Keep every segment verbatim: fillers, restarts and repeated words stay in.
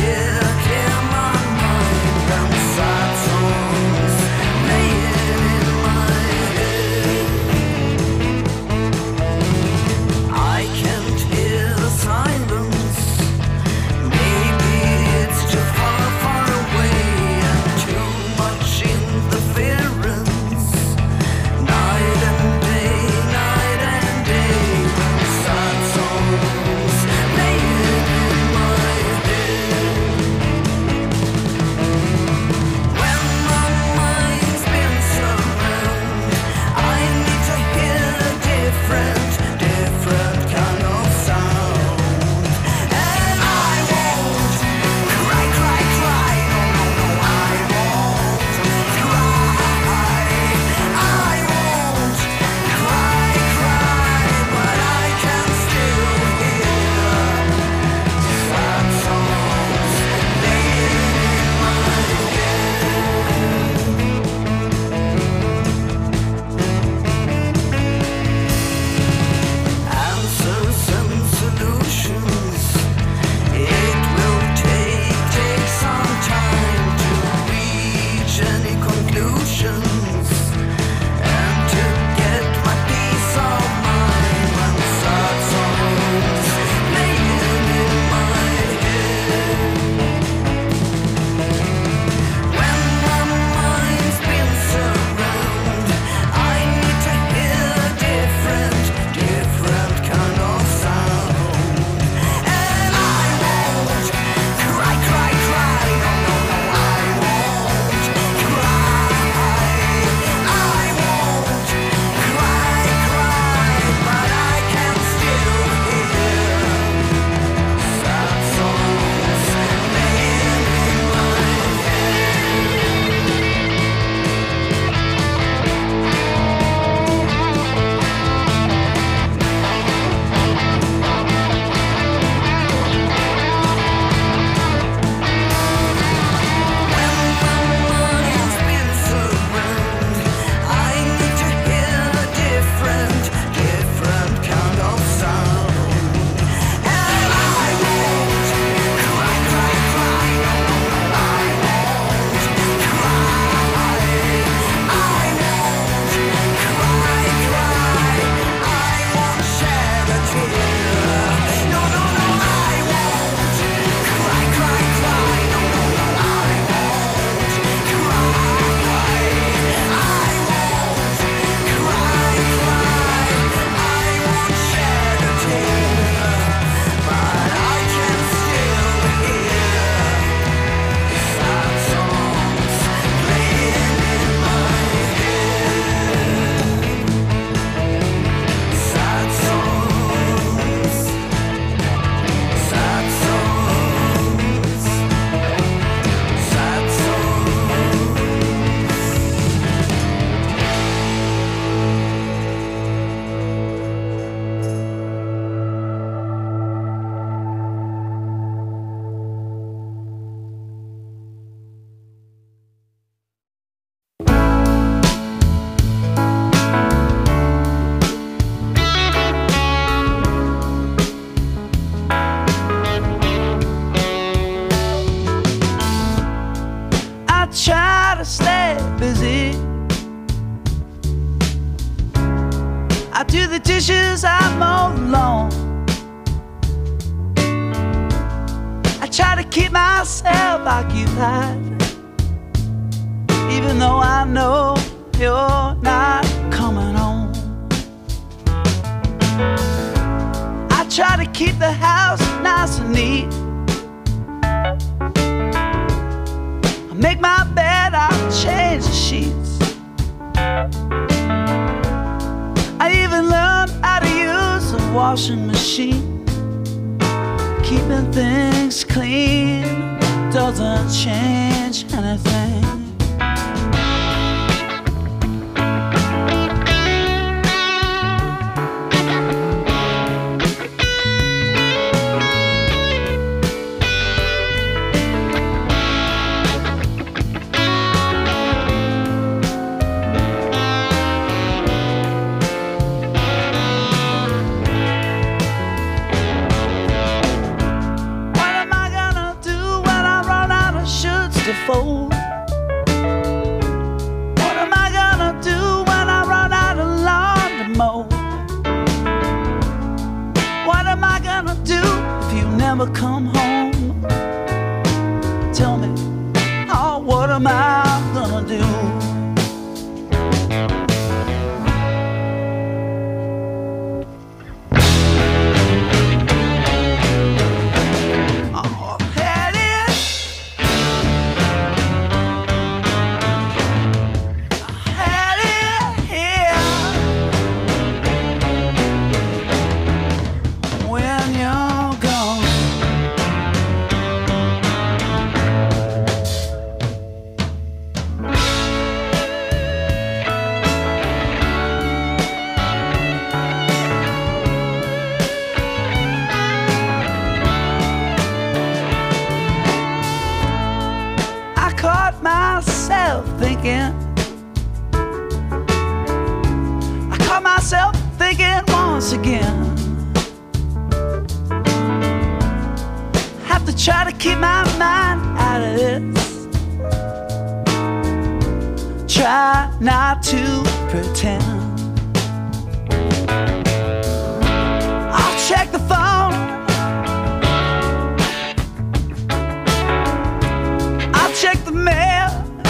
I do the dishes, I mow the lawn. I try to keep myself occupied, even though I know you're not coming home. I try to keep the house nice and neat. I make my bed, I change the sheets. I even learned how to use a washing machine. Keeping things clean doesn't change anything. What am I gonna do when easy fold. What am I gonna do when I run out of lawn to mow? What am I gonna do if you never come home? Tell me, oh, what am I gonna do? Myself thinking, I caught myself thinking once again. Have to try to keep my mind out of this. Try not to pretend. I'll check the phone, I'll check the mail,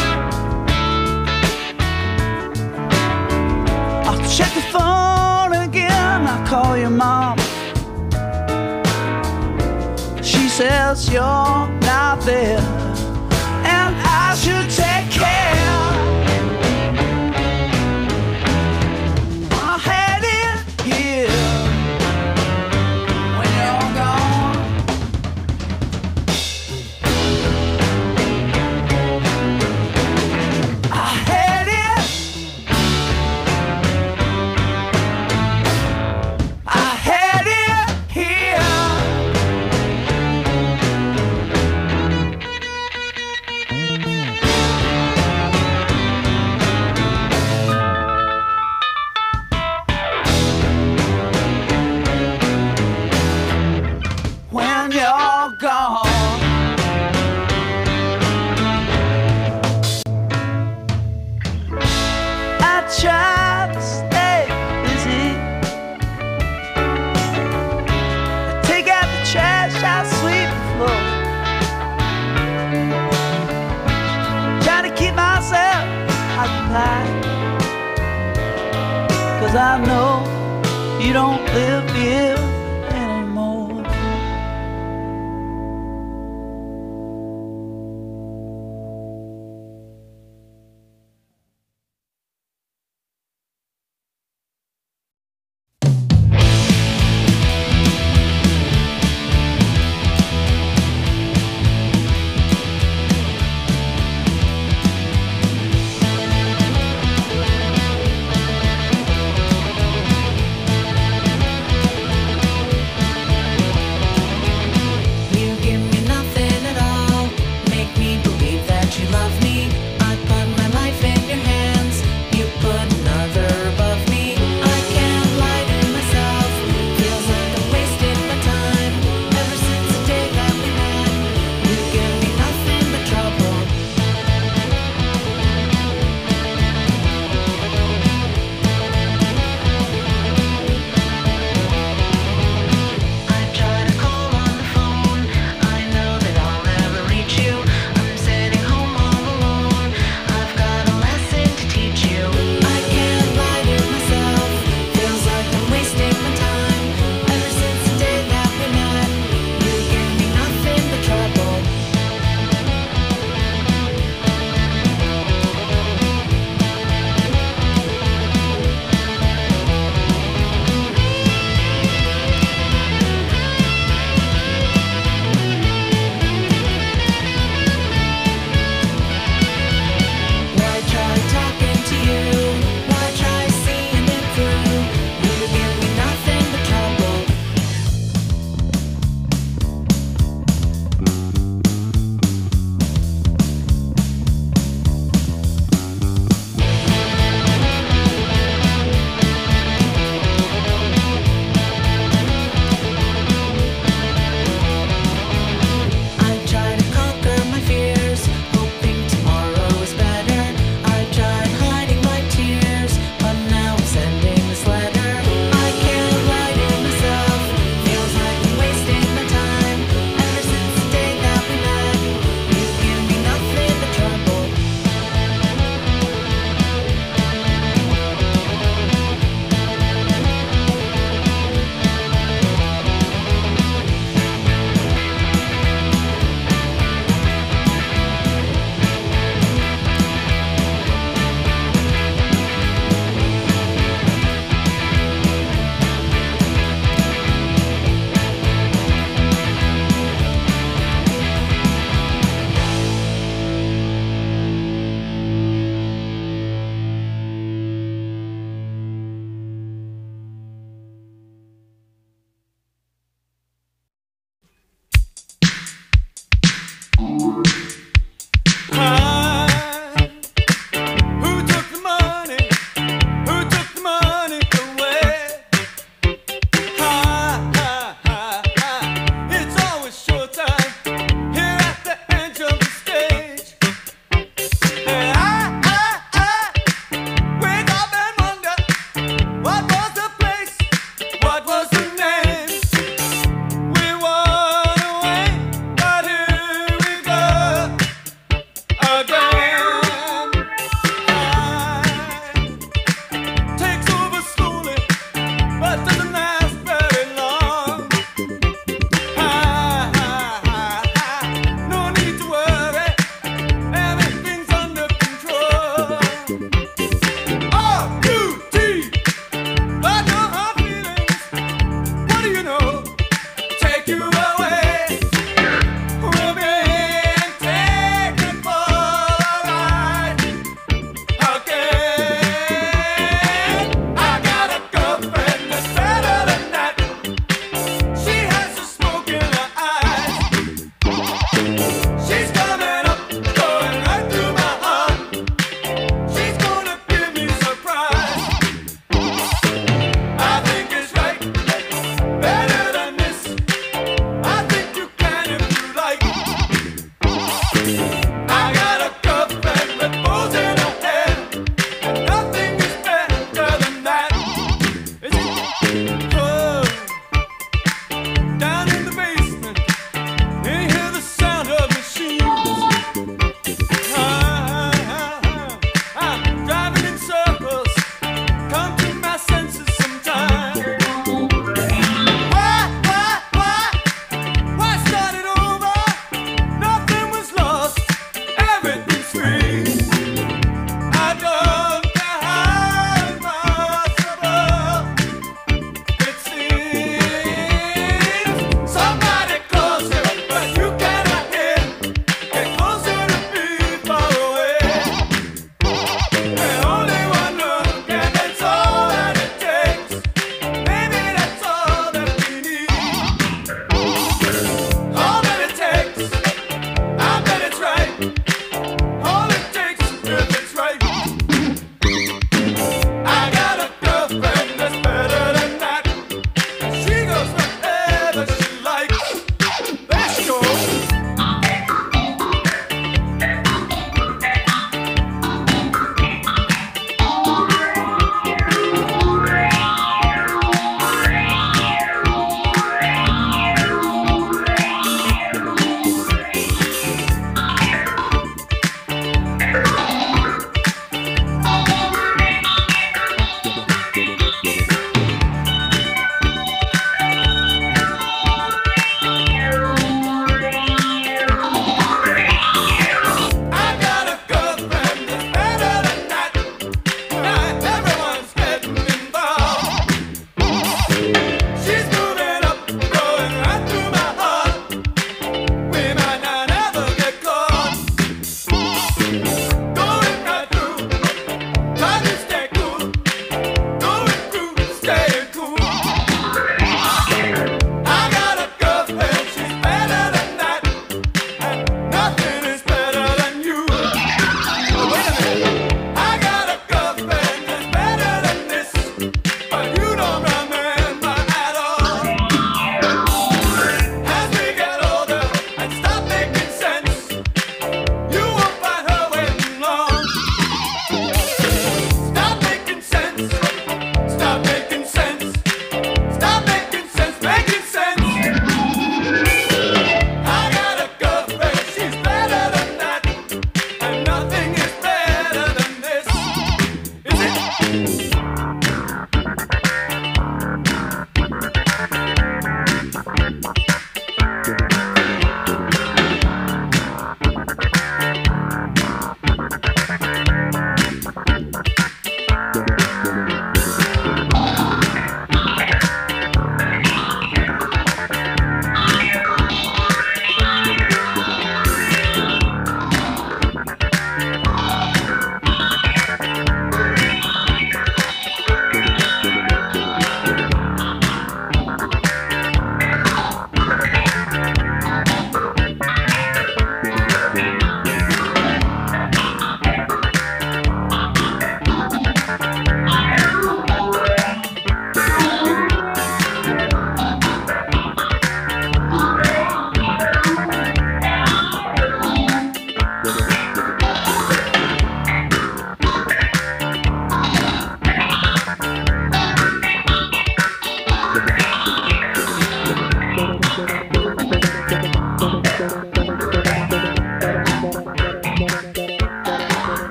check the phone again. I call your mom. She says you're not there, and I should take care. I had it here when you're gone. I had it. I had it here. When you're gone, I try to stay busy. Take out the trash, I sweep the floor. Try to keep myself occupied, 'cause I know you don't live here anymore.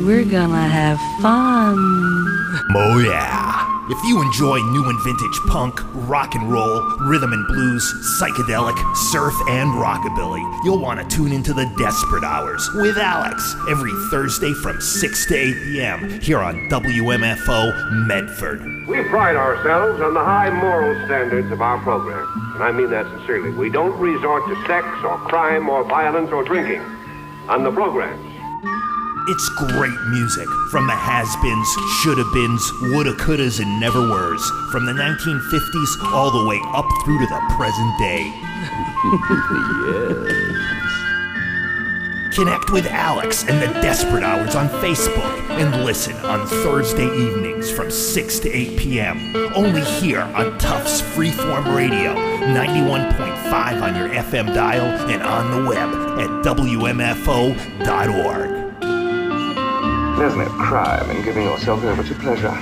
we're gonna have fun. Oh yeah. If you enjoy new and vintage punk, rock and roll, rhythm and blues, psychedelic, surf, and rockabilly, you'll want to tune into the Desperate Hours with Alex every Thursday from six to eight p.m. here on W M F O Medford. We pride ourselves on the high moral standards of our program, and I mean that sincerely. We don't resort to sex or crime or violence or drinking on the programs. It's great music from the has-beens, shoulda-beens, woulda, couldas, and never-weres, from the nineteen fifties all the way up through to the present day. Yes. Connect with Alex and the Desperate Hours on Facebook and listen on Thursday evenings from six to eight p.m. only here on Tufts Freeform Radio, ninety-one point five on your F M dial and on the web at W M F O dot org. There's no crime in giving yourself over to pleasure.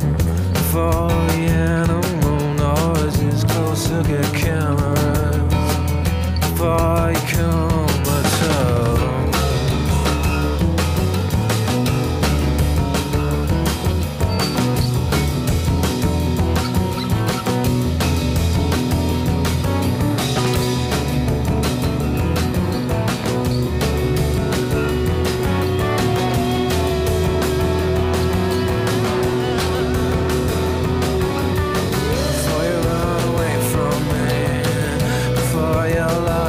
Before the animal noises closer get cameras.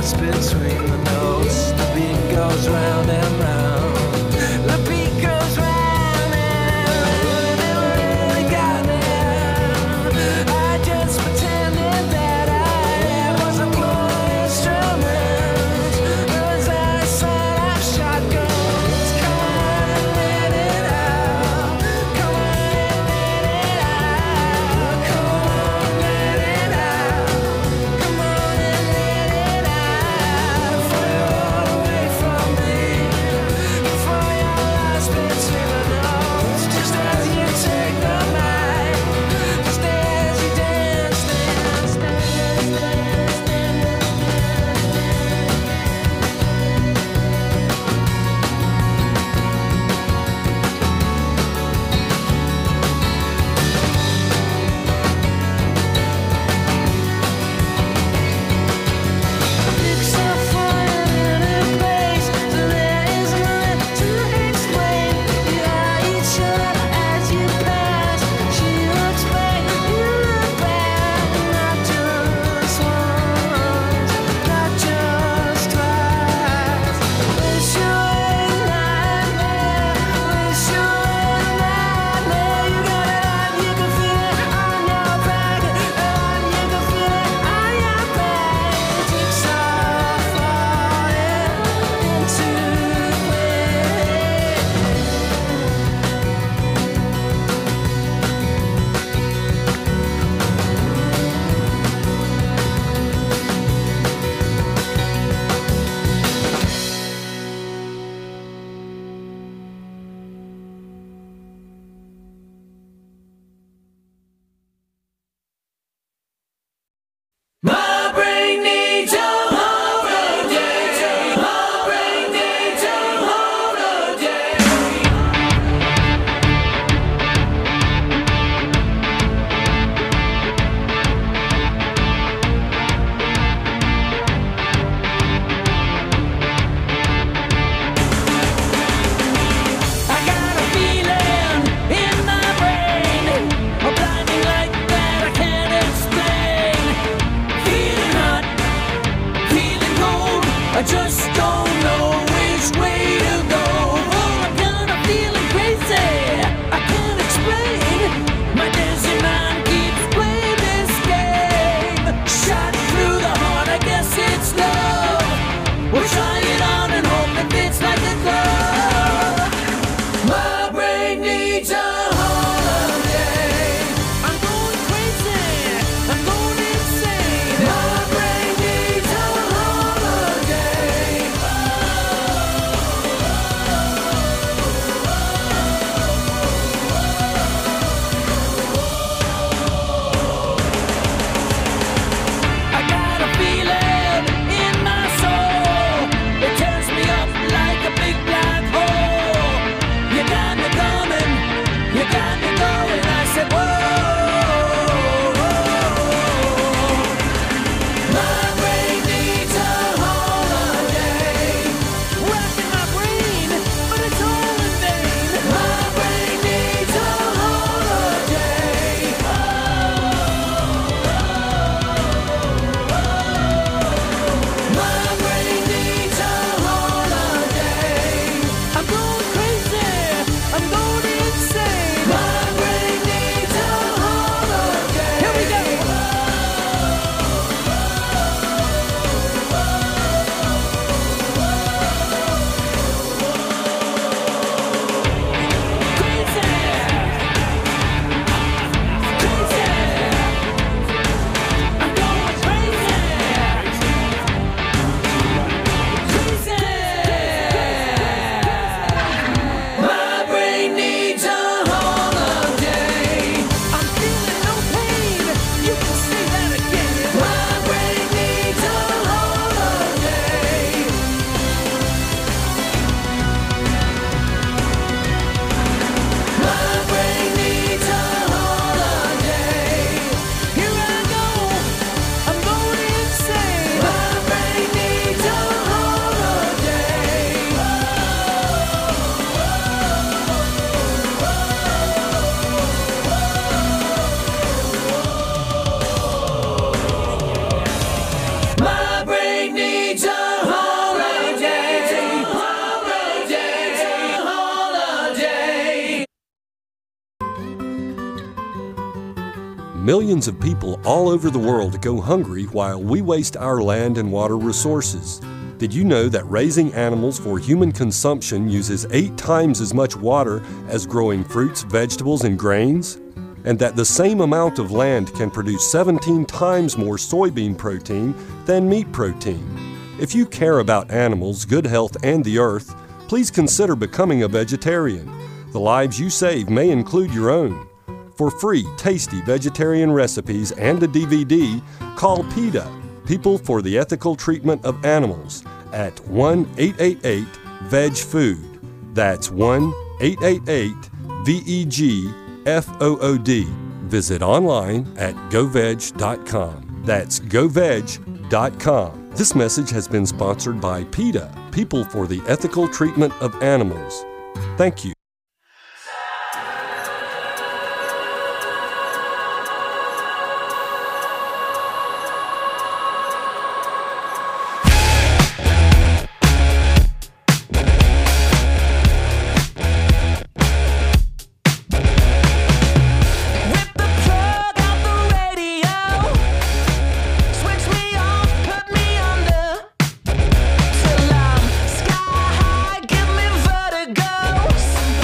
dance between the notes. The beat goes round and round. The beat goes round and round. It really got me. I just pretended that I was a blow instrument. As I set off shotguns. Come on and let it out. Come on and let it out. Come on and let it out. Come on and let it out. Fire all away from me. millions of people all over the world go hungry while we waste our land and water resources. Did you know that raising animals for human consumption uses eight times as much water as growing fruits, vegetables, and grains? And that the same amount of land can produce seventeen times more soybean protein than meat protein? If you care about animals, good health, and the earth, please consider becoming a vegetarian. The lives you save may include your own. For free, tasty vegetarian recipes and a D V D, call PETA, People for the Ethical Treatment of Animals, at one eight eight eight veg food. That's one eight eight eight V E G F O O D. Visit online at go veg dot com. That's go veg dot com. This message has been sponsored by PETA, People for the Ethical Treatment of Animals. Thank you. Till I'm sky high, give me vertigo.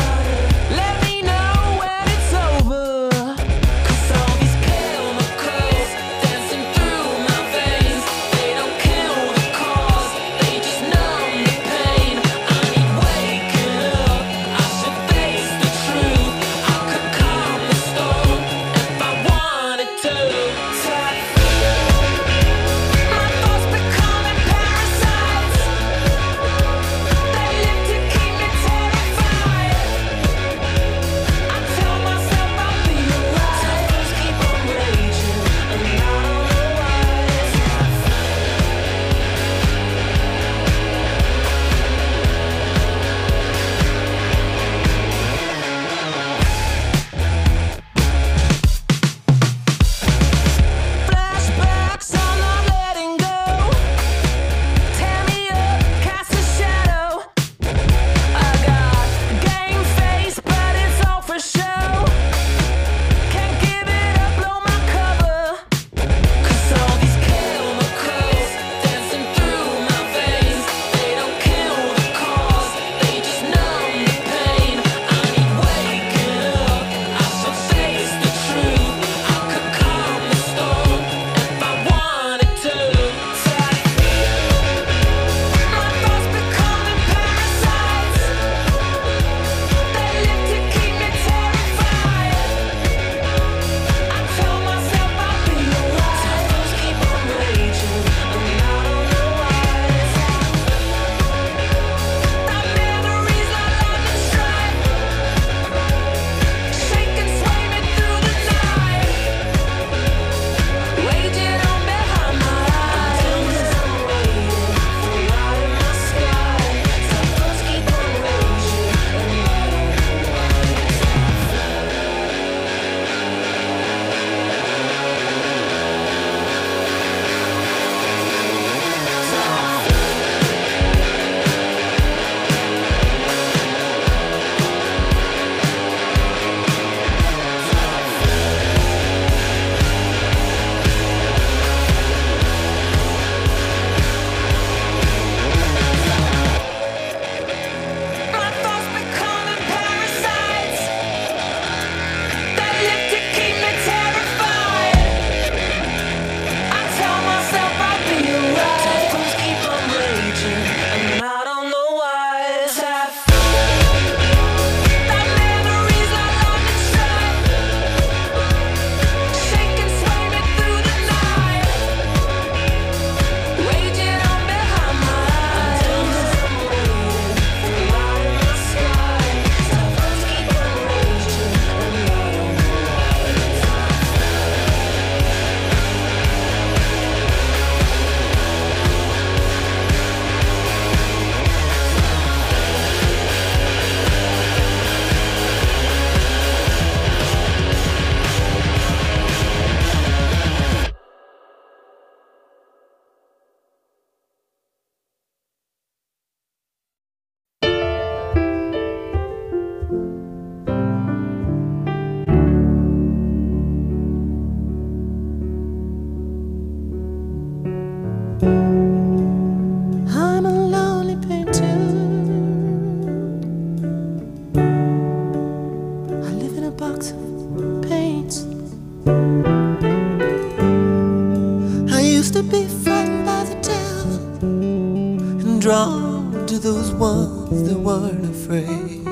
drawn to those ones that weren't afraid.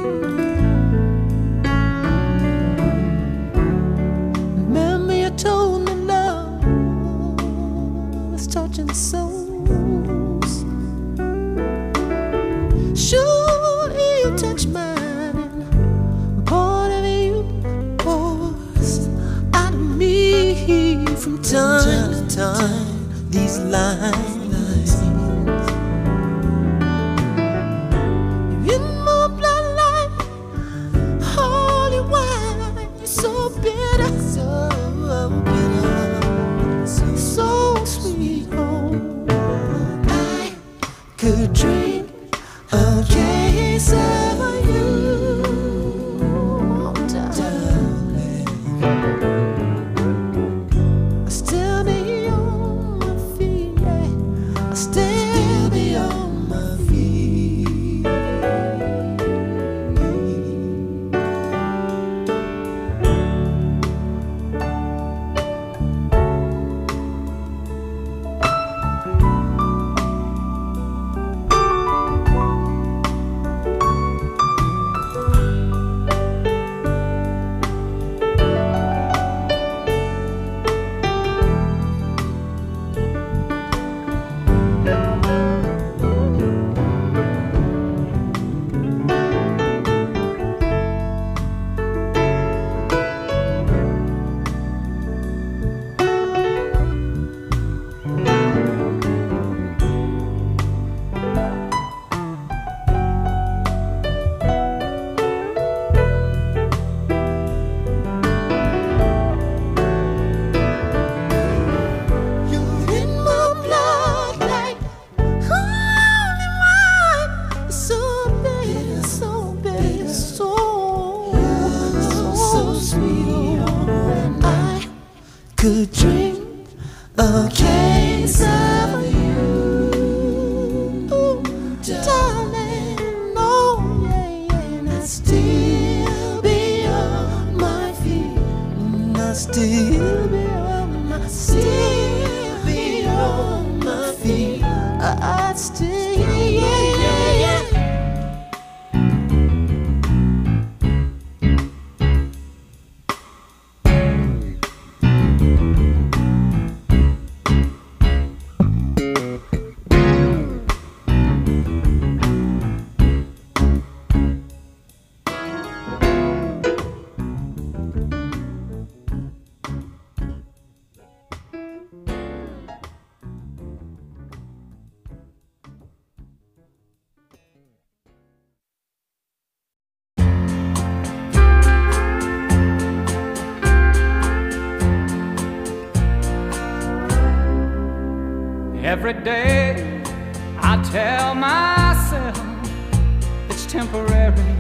Remember you told me love was touching souls. Sure, you touch mine. Part of you pours out of me from time to time. These lines. Could drink a case of you, darling. I still be on my feet, I still be on my feet. Could drink a case of you, darling. Oh yeah, yeah. And I still be on my feet. And I still be on my, still be on my feet. I, I'd still, yeah, yeah, yeah. Every day I tell myself it's temporary,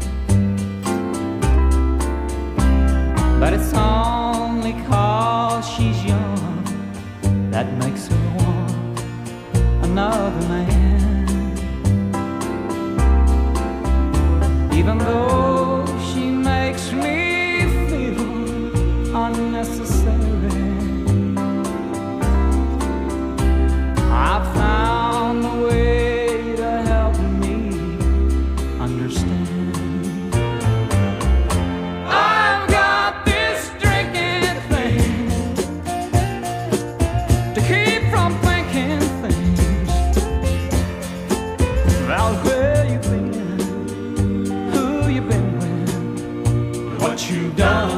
but it's only 'cause she's young that makes her want another man. Even though she makes me feel unnecessary, I found a way to help me understand. I've got this drinking thing to keep from thinking things about where you've been, who you've been with, what you've done.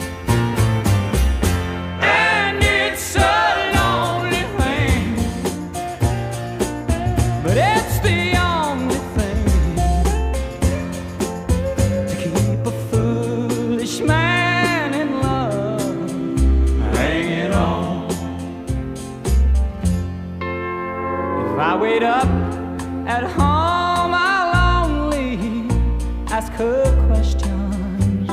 If I wait up at home, I'll only ask her questions.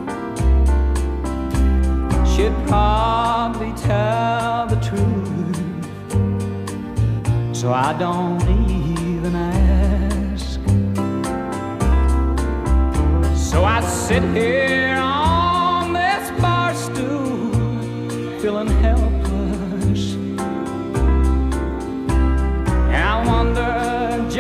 She'd probably tell the truth, so I don't even ask. So I sit here on this bar stool, feeling helpless. And I wonder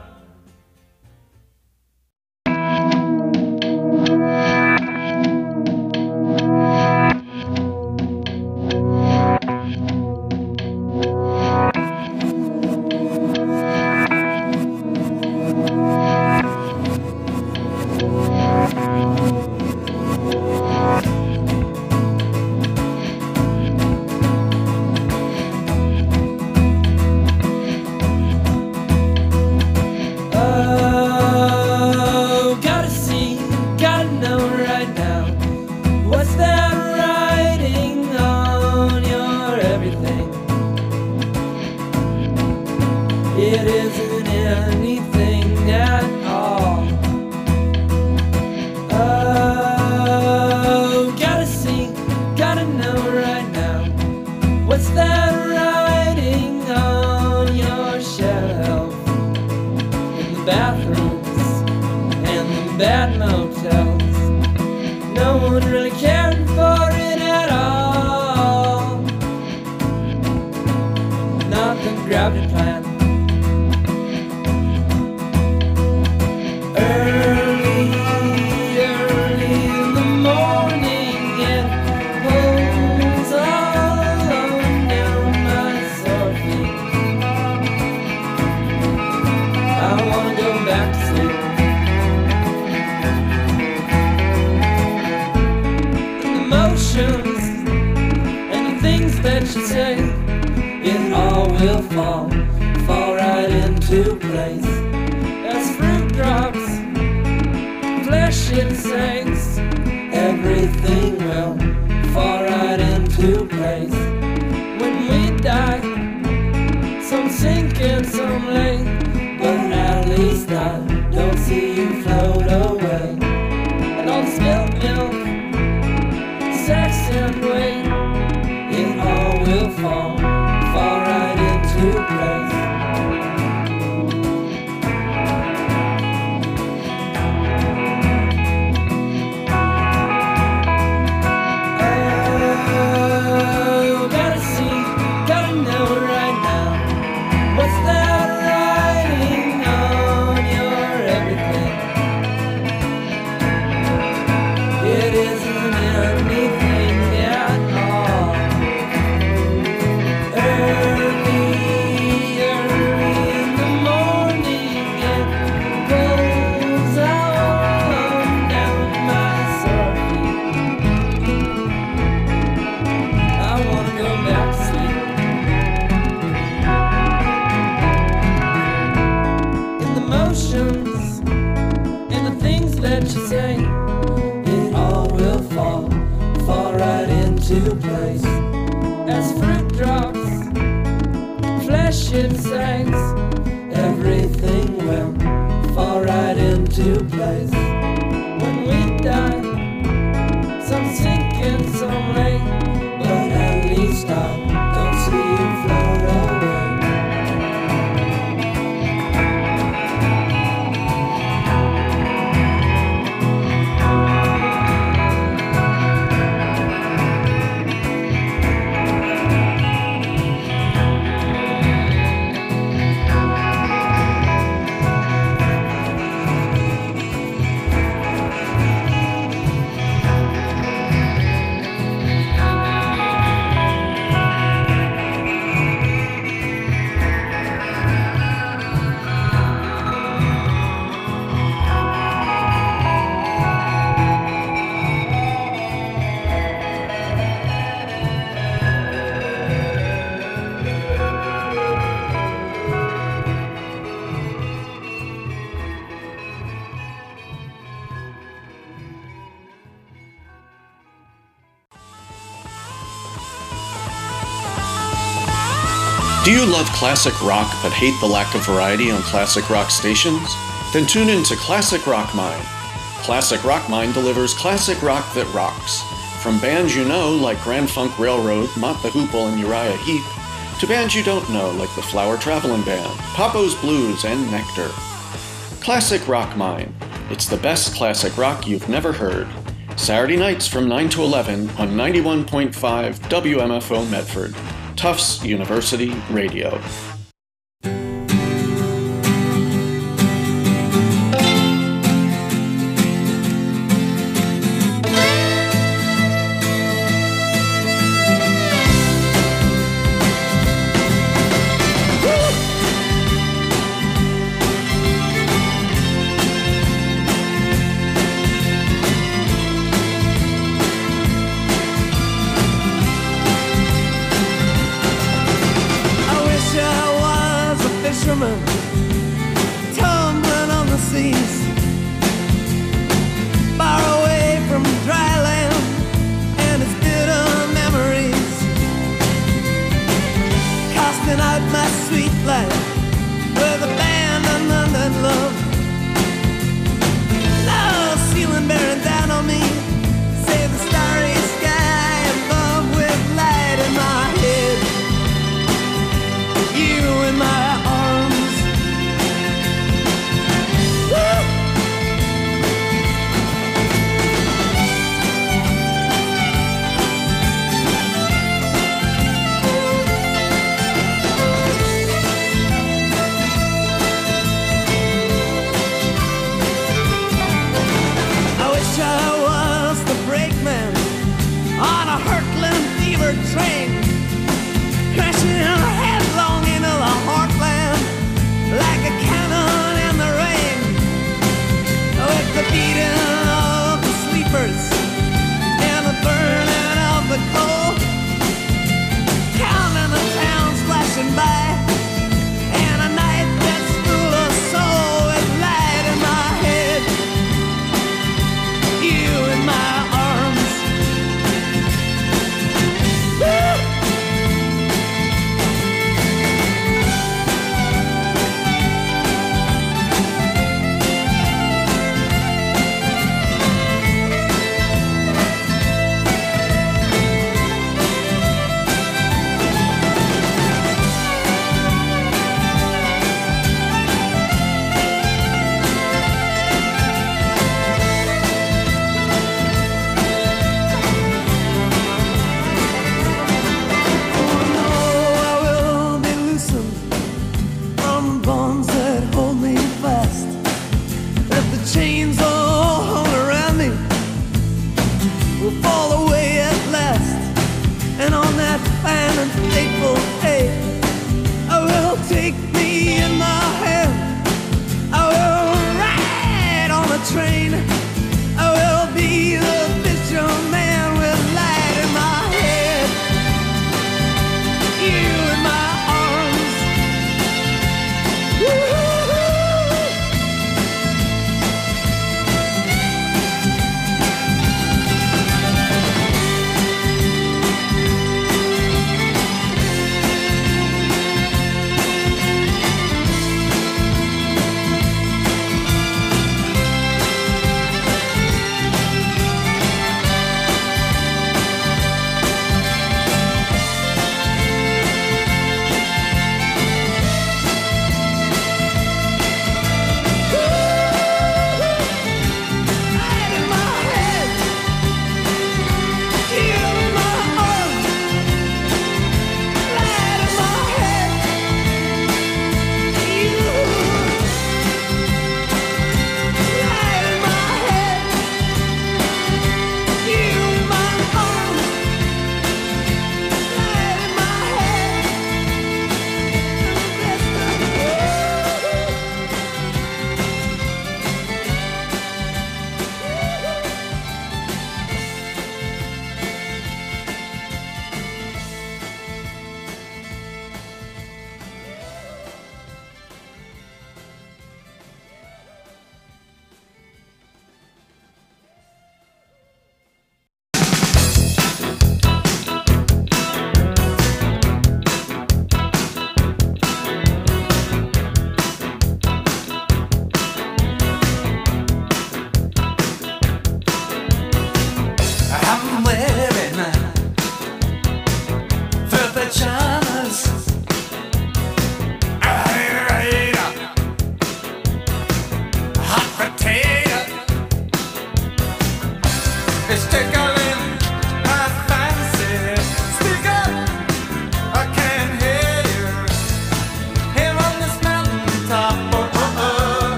Do you love classic rock but hate the lack of variety on classic rock stations? Then tune in to Classic Rock Mine. Classic Rock Mine delivers classic rock that rocks. From bands you know like Grand Funk Railroad, Mott the Hoople, and Uriah Heep, to bands you don't know like the Flower Traveling Band, Papo's Blues, and Nectar. Classic Rock Mine. It's the best classic rock you've never heard. Saturday nights from nine to eleven on ninety-one point five W M F O Medford. Tufts University Radio. seas, far away from dry land and its bitter memories, casting out my sweet life with a band of London love. Now ceiling bearing down on me, say the starry sky above with light in my head, you in my arms. Woo!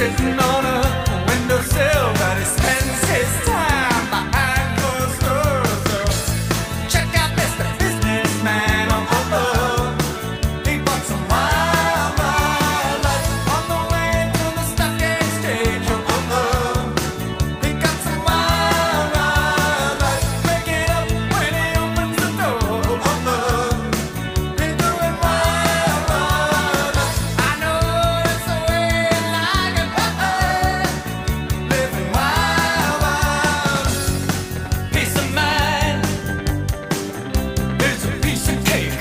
sitting on a windowsill, but he spends his time behind closed doors. So check out Mister Businessman. Oh, oh, oh. He bought some wild, wild life on the way to the stock exchange. Oh, oh, oh. He got some wild, wild life. Make it up when he opens the door. Oh, oh, oh. He's doing wild, wild life. I know that's the way I like it. Oh, oh. Living wild, wild. Peace of mind is a piece of cake.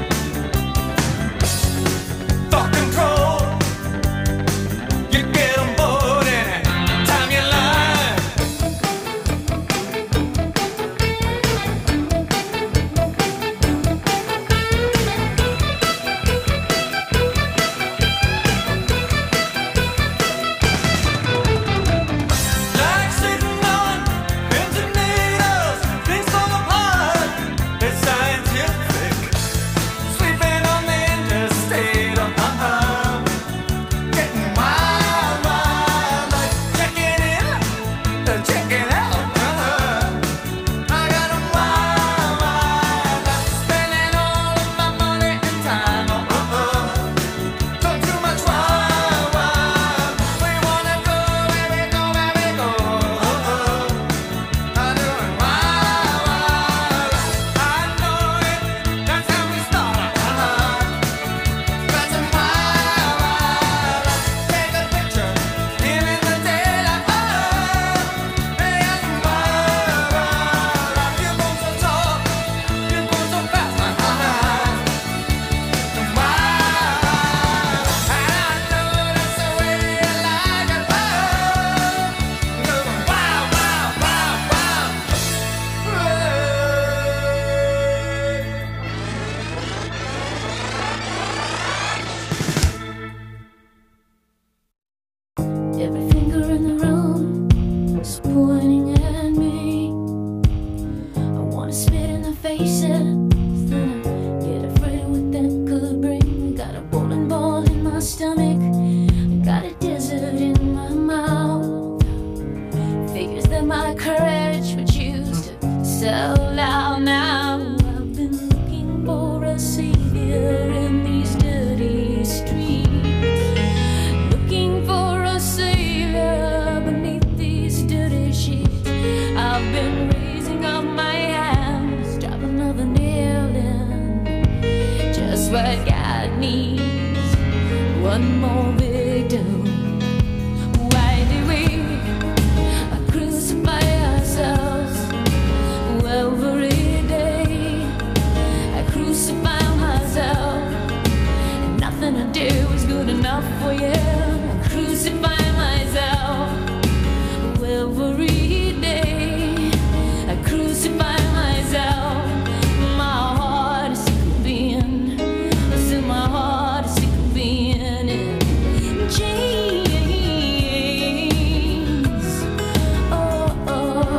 Thought control, you get on board anytime you like. Like sitting on pins and needles, things fall apart. It's scientific. Sleeping on the interstate. Uh-uh. Getting wild, wild, like checking in, uh, checking out. Uh-huh. I got a wild, wild life, spending all of my money and time. Uh-uh. Don't too much wild, wild. We wanna go where we go, where we go. Uh-uh. I'm doing wild, wild. I know it. That's how we start. Uh-huh. Got some wild, wild. Take a picture, here in the daylight. Oh, they got some wild, wild. You go so tall, you go so fast. Uh-huh. Some wild, and I know that's the way I like it. Oh, living wild, wild, wild, wild. Every finger in the room is pointing at me. I wanna spit in the faces, then I get afraid of what that could bring. I got a bowling ball in my stomach, I got a desert in my mouth. Figures that my courage would choose to sell out now. I've been looking for a savior in these dirty streets. Looking for a savior beneath these dirty sheets. I've been raising up my hands, drop another nail in. Just what God needs, one more victim. Why do we crucify ourselves every day? I crucify myself, and nothing I do is good enough for you. I crucify myself every day. I crucify myself. My heart is sick of being, I said my heart is sick of being in chains. Oh, oh,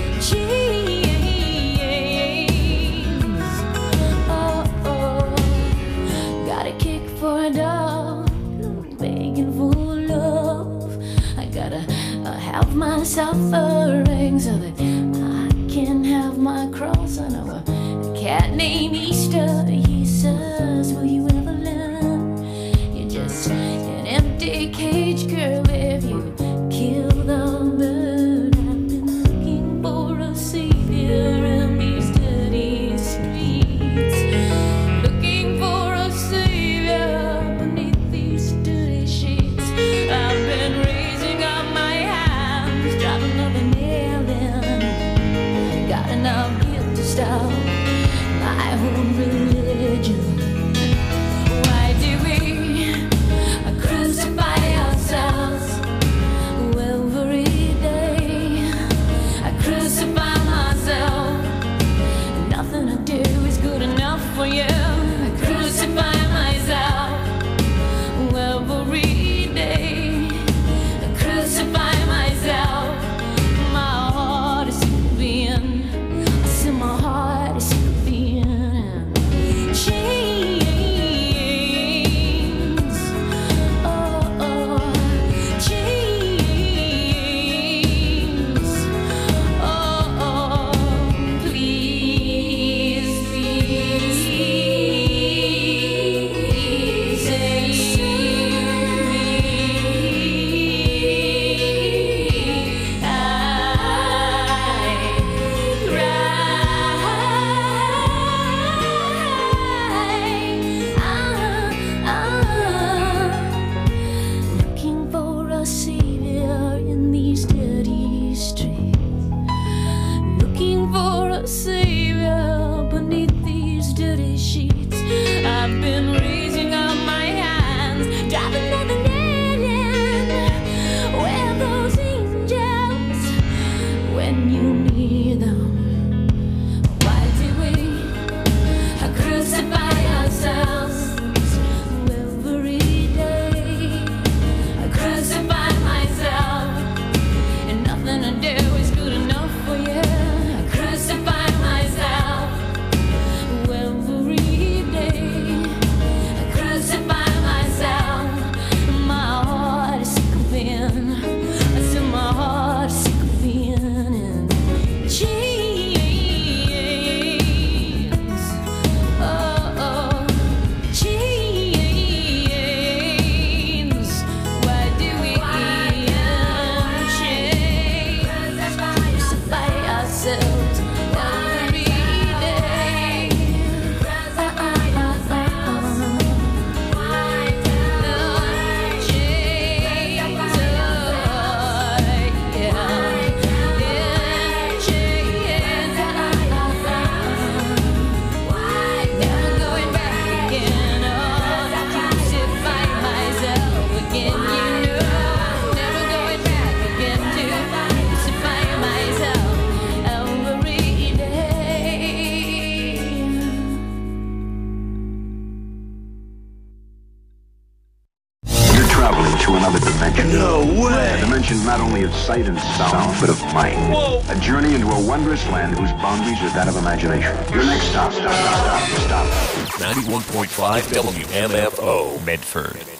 chains. Oh, oh. Got a kick for a dog, begging for love. I gotta uh, have my suffering so that I can have my cross. I know a cat named Easter. He says, will you ever learn? You're just an empty cage, girl, if you kill the bird. I've been looking for a savior in these dirty streets. Looking for a savior beneath these dirty sheets. I've been raising up my hands, drop another nail in. Got enough guilt to stop my own religion. No way! A dimension not only of sight and sound, but of mind. Whoa! A journey into a wondrous land whose boundaries are that of imagination. Your next stop, stop, stop, stop, stop. ninety-one point five W M F O, Medford.